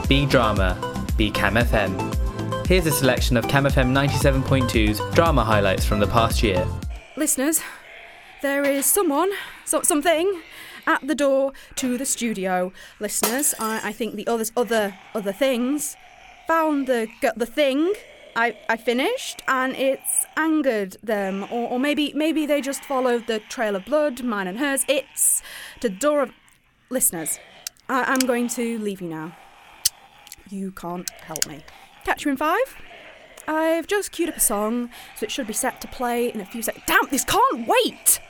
Be drama, be Cam FM. Here's a selection of Cam FM 97.2's drama highlights from the past year. Listeners, there is something at the door to the studio. Listeners, I think the other things found the thing I finished, and it's angered them, or maybe they just followed the trail of blood, mine and hers. It's to the door of... Listeners, I'm going to leave you now. You can't help me. Catch you in 5. I've just queued up a song, so it should be set to play in a few seconds. Damn, this can't wait!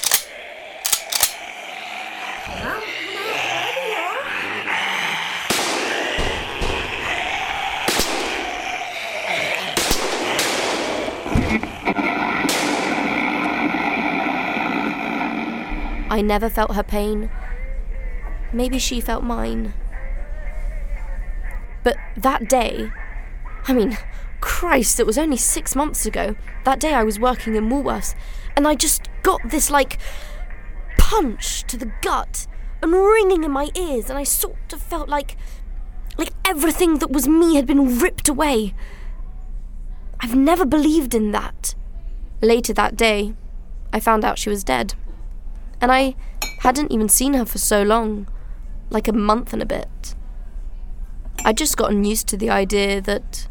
I never felt her pain. Maybe she felt mine. But that day, Christ, it was only 6 months ago. That day I was working in Woolworths, and I just got this, punch to the gut and ringing in my ears, and I sort of felt like everything that was me had been ripped away. I've never believed in that. Later that day, I found out she was dead. And I hadn't even seen her for so long, like a month and a bit. I'd just gotten used to the idea that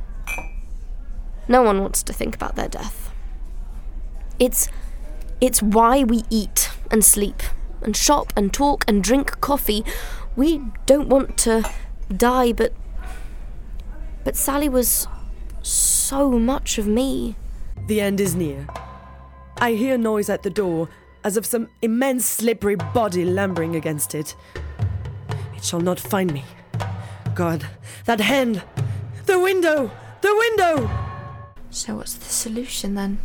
no one wants to think about their death. It's why we eat and sleep and shop and talk and drink coffee. We don't want to die, but Sally was so much of me. The end is near. I hear noise at the door, as of some immense slippery body lumbering against it. It shall not find me. God, that hen! The window! The window! So what's the solution then?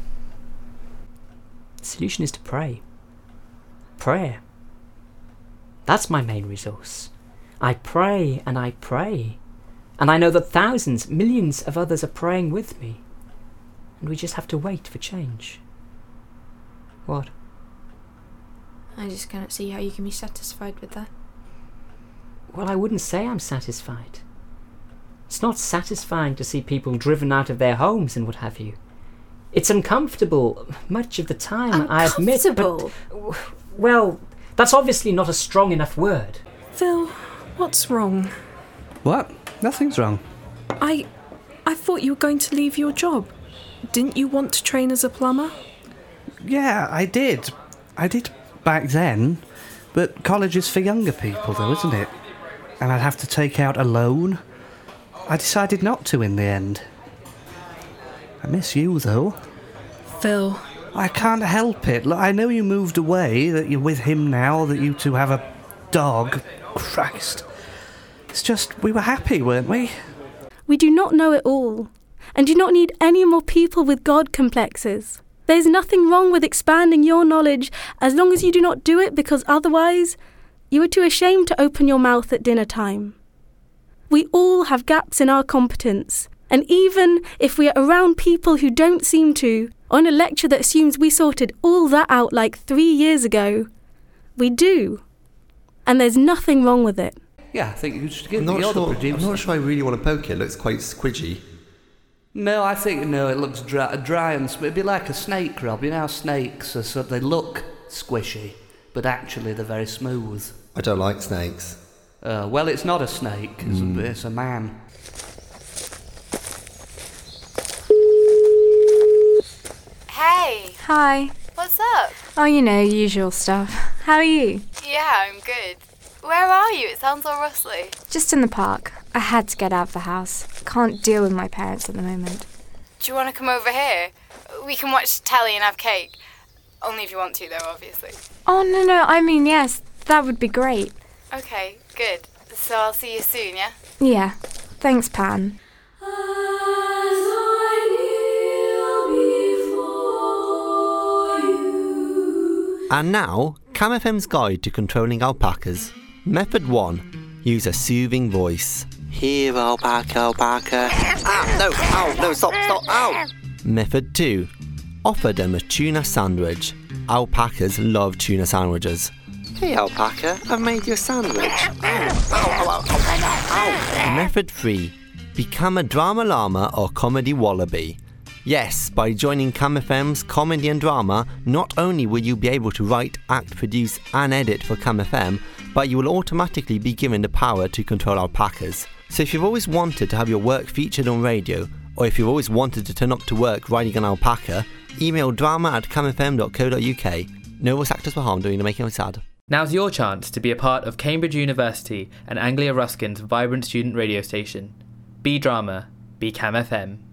The solution is to pray. Prayer. That's my main resource. I pray and I pray. And I know that thousands, millions of others are praying with me. And we just have to wait for change. What? I just cannot see how you can be satisfied with that. Well, I wouldn't say I'm satisfied. It's not satisfying to see people driven out of their homes and what have you. It's uncomfortable much of the time, I admit. Uncomfortable? But, well, that's obviously not a strong enough word. Phil, what's wrong? What? Nothing's wrong. I thought you were going to leave your job. Didn't you want to train as a plumber? Yeah, I did. I did back then. But college is for younger people, though, isn't it? And I'd have to take out a loan. I decided not to in the end. I miss you, though. Phil. I can't help it. Look, I know you moved away, that you're with him now, that you two have a dog. Christ. It's just, we were happy, weren't we? We do not know it all, and do not need any more people with God complexes. There's nothing wrong with expanding your knowledge as long as you do not do it because otherwise you are too ashamed to open your mouth at dinner time. We all have gaps in our competence, and even if we are around people who don't seem to, on a lecture that assumes we sorted all that out like 3 years ago, we do. And there's nothing wrong with it. Yeah, I think you should give I'm not sure I really want to poke it. It looks quite squidgy. No, I think, it looks dry and it'd be like a snake, Rob. You know how snakes are, so they look squishy, but actually they're very smooth. I don't like snakes. Well, it's not a snake, it's a man. Hey. Hi. What's up? Oh, usual stuff. How are you? Yeah, I'm good. Where are you? It sounds all rustly. Just in the park. I had to get out of the house. Can't deal with my parents at the moment. Do you want to come over here? We can watch telly and have cake. Only if you want to, though, obviously. Oh, no, yes, that would be great. Okay, good. So I'll see you soon, yeah? Yeah. Thanks, Pan. And now, Cam FM's guide to controlling alpacas. Method 1. Use a soothing voice. Here, alpaca. No, stop, ow! Method 2. Offer them a tuna sandwich. Alpacas love tuna sandwiches. Hey, alpaca, I've made you a sandwich. Ow. Method 3. Become a drama llama or comedy wallaby. Yes, by joining Cam FM's comedy and drama, not only will you be able to write, act, produce and edit for Cam FM, but you will automatically be given the power to control alpacas. So if you've always wanted to have your work featured on radio, or if you've always wanted to turn up to work riding an alpaca, email drama@camfm.co.uk. No voice actors were harmed during the making of this ad. Now's your chance to be a part of Cambridge University and Anglia Ruskin's vibrant student radio station. Be drama, be Cam FM.